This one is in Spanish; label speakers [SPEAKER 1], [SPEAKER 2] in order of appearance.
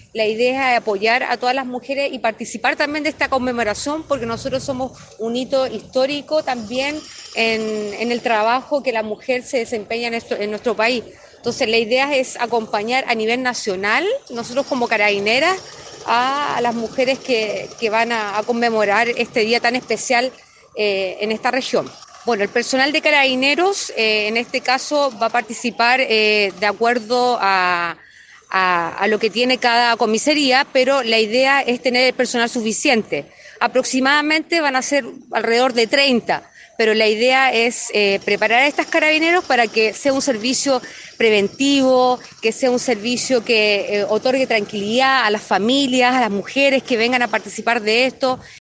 [SPEAKER 1] La idea es apoyar a todas las mujeres y participar también de esta conmemoración, porque nosotros somos un hito histórico también en el trabajo que la mujer se desempeña en nuestro país. Entonces la idea es acompañar a nivel nacional, nosotros como carabineras, a las mujeres que van a conmemorar este día tan especial en esta región. Bueno, el personal de carabineros en este caso va a participar de acuerdo a lo que tiene cada comisaría, pero la idea es tener el personal suficiente. Aproximadamente van a ser alrededor de 30, pero la idea es preparar a estas carabineros para que sea un servicio preventivo, que sea un servicio que otorgue tranquilidad a las familias, a las mujeres que vengan a participar de esto.